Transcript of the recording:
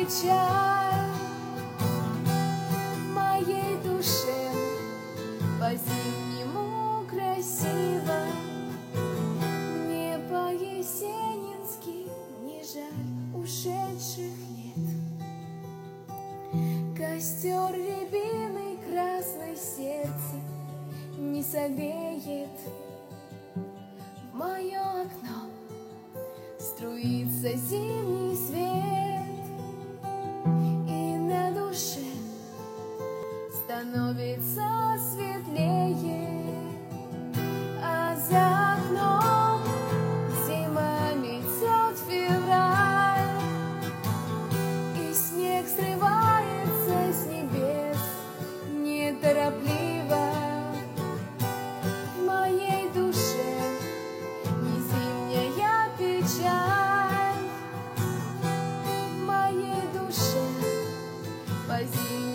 печаль в моей душе по-зимнему красиво. Мне по-есенински не жаль ушедших лет. Костер рябиной красной сердце не согреет. В мое окно струится зимний свет, и на душе становится светлее, а за окном зима метет февраль, и снег срывается с небес неторопливо. В моей душе не зимняя печаль, в моей душе по-зимнему